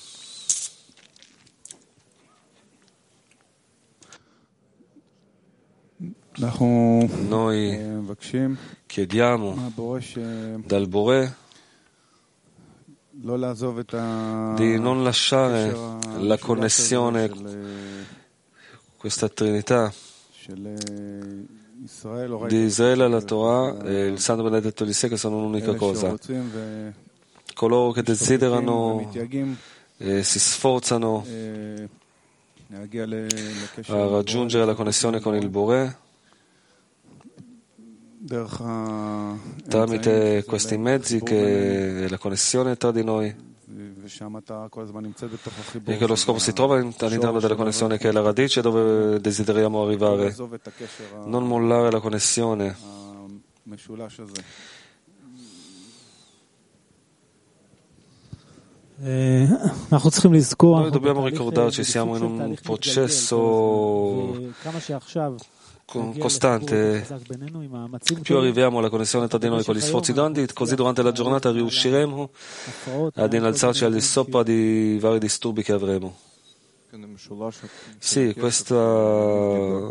Noi chiediamo dal Bore di non lasciare la connessione, questa Trinità di Israele alla Torah e il Santo Benedetto di sé, che sono un'unica cosa. Coloro che desiderano e si sforzano a raggiungere la connessione con il Bore tramite questi mezzi, che è la connessione tra di noi, e che lo scopo si trova all'interno della connessione che è la radice dove desideriamo arrivare. Non mollare la connessione. Noi dobbiamo ricordarci, siamo in un processo costante. Più arriviamo alla connessione tra di noi con gli sforzi grandi, così durante la giornata riusciremo ad innalzarci al di sopra di vari disturbi che avremo. Sì, questo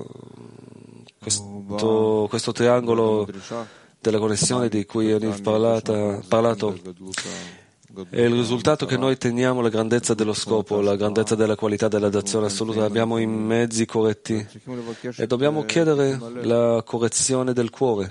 triangolo della connessione di cui Yaniv ha parlato è il risultato che noi teniamo la grandezza dello scopo, la grandezza della qualità della dazione assoluta, abbiamo i mezzi corretti e dobbiamo chiedere la correzione del cuore.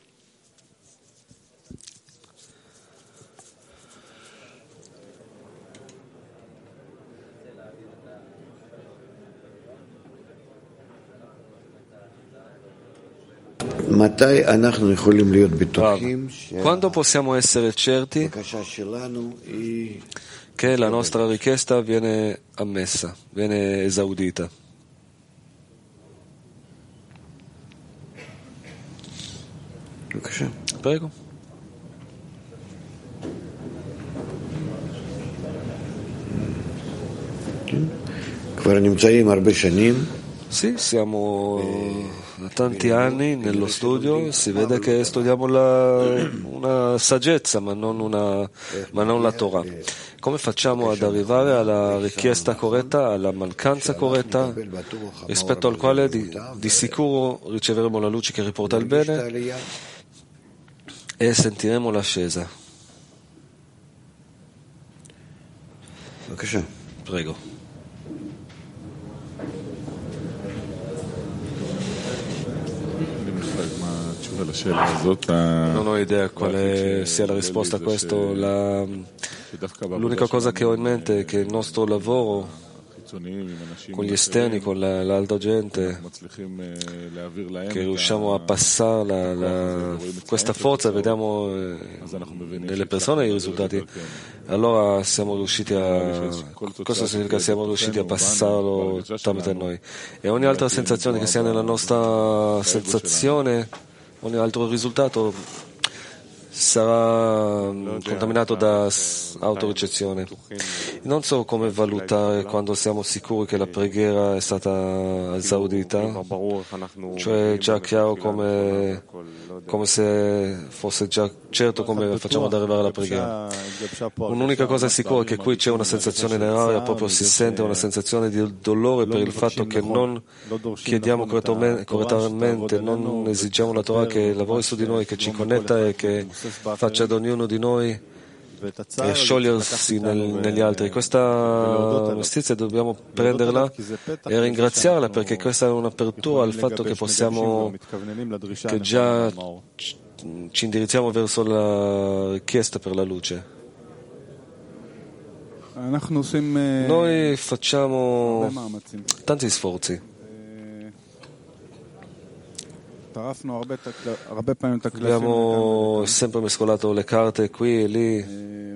Quando possiamo essere certi che la nostra richiesta viene ammessa, viene esaudita? Prego. Sì, siamo da tanti anni nello studio, si vede che studiamo una saggezza, ma non la Torah. Come facciamo ad arrivare alla richiesta corretta, alla mancanza corretta, rispetto al quale di sicuro riceveremo la luce che riporta il bene e sentiremo l'ascesa? Prego. Non ho idea quale sia la risposta a questo. L'unica cosa che ho in mente è che il nostro lavoro con gli esterni, con l'altra gente, che riusciamo a passare questa forza, vediamo nelle persone i risultati, allora siamo riusciti questo significa che siamo riusciti a passarlo tramite noi. E ogni altra sensazione che sia nella nostra sensazione, ogni altro risultato sarà contaminato da autoricezione. Non so come valutare quando siamo sicuri che la preghiera è stata esaudita, cioè già chiaro come se fosse già certo come facciamo ad arrivare alla preghiera. Un'unica cosa è sicura è che qui c'è una sensazione nell'aria, proprio si sente una sensazione di dolore per il fatto che non chiediamo correttamente, non esigiamo la Torah che lavori su di noi, che ci connetta e che faccia ad ognuno di noi e sciogliersi negli altri. Questa mestizia dobbiamo prenderla e ringraziarla, perché questa è un'apertura al fatto che che già ci indirizziamo verso la richiesta per la luce. Noi facciamo tanti sforzi. Abbiamo sempre mescolato le carte qui e lì.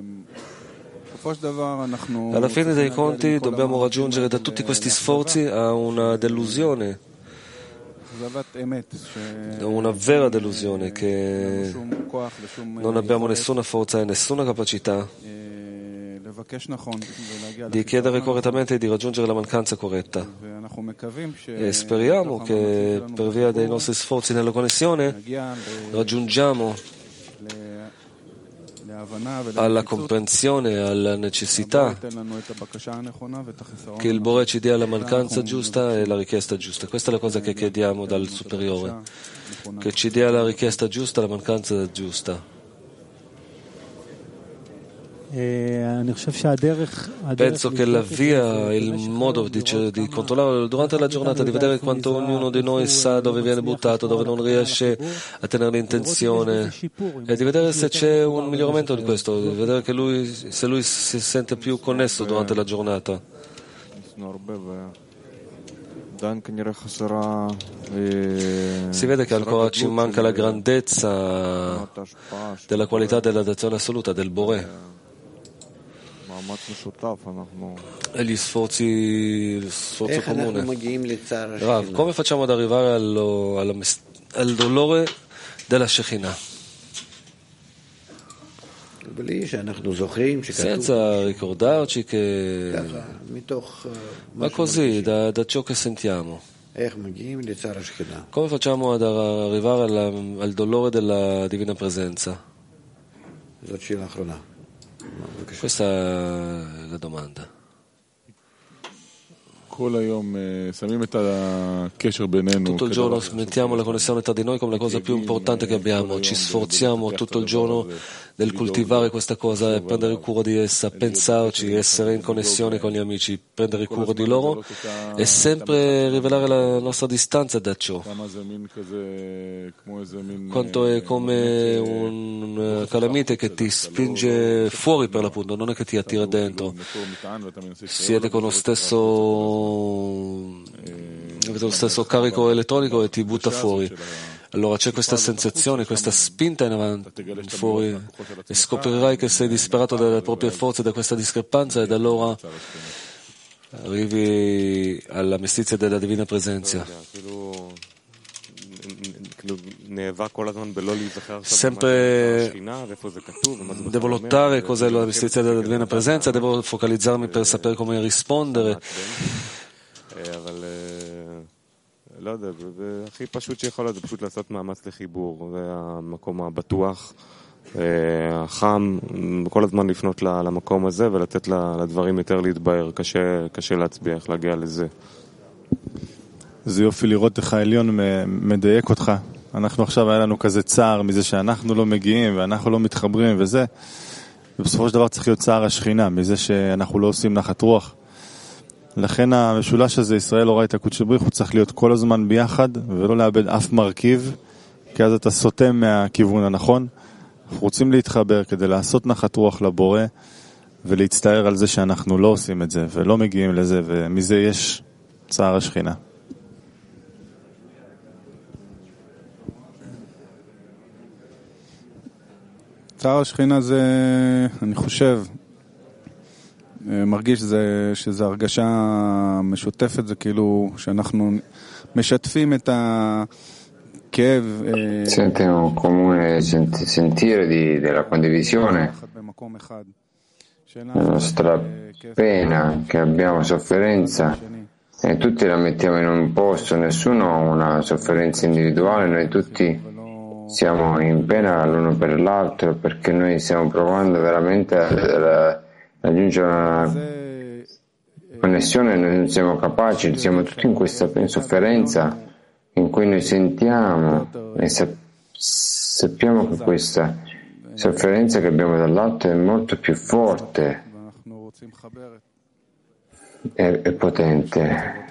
Alla fine dei conti dobbiamo raggiungere da tutti questi sforzi a una delusione, una vera delusione, che non abbiamo nessuna forza e nessuna capacità di chiedere correttamente e di raggiungere la mancanza corretta. E speriamo che per via dei nostri sforzi nella connessione raggiungiamo alla comprensione, alla necessità che il Bore ci dia la mancanza giusta e la richiesta giusta. Questa è la cosa che chiediamo dal Superiore, che ci dia la richiesta giusta e la mancanza giusta. Penso che la via, il modo di controllare durante la giornata, di vedere quanto ognuno di noi sa dove viene buttato, dove non riesce a tenere l'intenzione, e di vedere se c'è un miglioramento di questo, di vedere che se lui si sente più connesso durante la giornata. Si vede che ancora ci manca la grandezza della qualità della dazione assoluta del Boré. e lo sforzo comune. Rav, come facciamo ad arrivare al dolore della Shekhinah? Senza ricordarci che, ma così, da ciò che sentiamo. Come facciamo ad arrivare al dolore della Divina Presenza? Questa è la domanda. Tutto il giorno mettiamo la connessione tra di noi come la cosa più importante che abbiamo, ci sforziamo tutto il giorno nel coltivare questa cosa e prendere cura di essa, pensarci, essere in connessione con gli amici, prendere cura di loro e sempre rivelare la nostra distanza da ciò. Quanto è come un calamite che ti spinge fuori per l'appunto, non è che ti attira dentro. Siete con avete lo stesso carico elettronico e ti butta fuori. Allora c'è questa sensazione, questa spinta in avanti, fuori, e scoprirai che sei disperato dalle proprie forze, da questa discrepanza, ed allora arrivi alla mestizia della Divina Presenza. Sempre devo lottare cos'è la mestizia della Divina Presenza, devo focalizzarmi per sapere come rispondere. לא יודע, הכי פשוט שיכול להיות זה פשוט לעשות מאמץ לחיבור, זה המקום הבטוח, החם, כל הזמן לפנות למקום הזה ולתת לדברים יותר להתבהר, קשה להצביע איך להגיע לזה. זה יופי לראות איך העליון מדייק אותך. אנחנו עכשיו היה לנו כזה צער מזה שאנחנו לא מגיעים ואנחנו לא מתחברים וזה, ובסופו של דבר צריך להיות צער השכינה, מזה שאנחנו לא עושים נחת רוח. לכן המשולש הזה, ישראל אורייתא קודשא בריך, הוא צריך להיות כל הזמן ביחד ולא לאבד אף מרכיב, כי אז אתה סוטה מהכיוון הנכון. אנחנו רוצים להתחבר כדי לעשות נחת רוח לבורא ולהצטער על זה שאנחנו לא עושים את זה ולא מגיעים לזה, ומזה יש צער השכינה. צער השכינה זה, אני חושב, מרגיש שזה הרגשה משותפת, זה כאילו שאנחנו משתפים את הכאב. Sente un comune sentire della condivisione, la nostra pena, che abbiamo sofferenza e tutti la mettiamo in un posto, nessuno ha una sofferenza individuale, noi tutti siamo in pena l'uno per l'altro perché noi stiamo provando veramente a raggiungere una connessione, noi non siamo capaci, siamo tutti in questa sofferenza in cui noi sentiamo e sappiamo che questa sofferenza che abbiamo dall'alto è molto più forte e potente.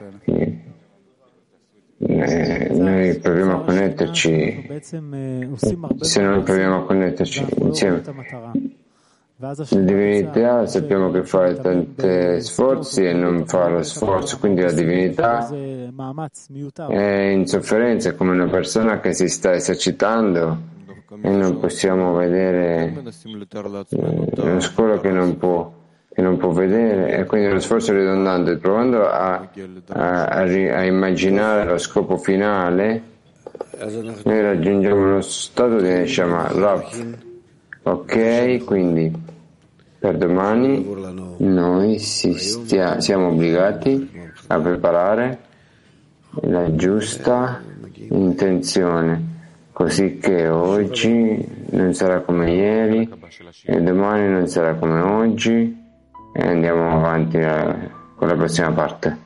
Noi proviamo a connetterci, se non proviamo a connetterci insieme la divinità, sappiamo che fa tanti sforzi e non fa lo sforzo, quindi la divinità è in sofferenza, è come una persona che si sta esercitando e non possiamo vedere uno scolo che non può vedere, e quindi lo sforzo ridondante, provando a immaginare lo scopo finale, noi raggiungiamo lo stato di Neshama Rav. Ok, quindi per domani noi siamo obbligati a preparare la giusta intenzione, così che oggi non sarà come ieri e domani non sarà come oggi, e andiamo avanti con la prossima parte.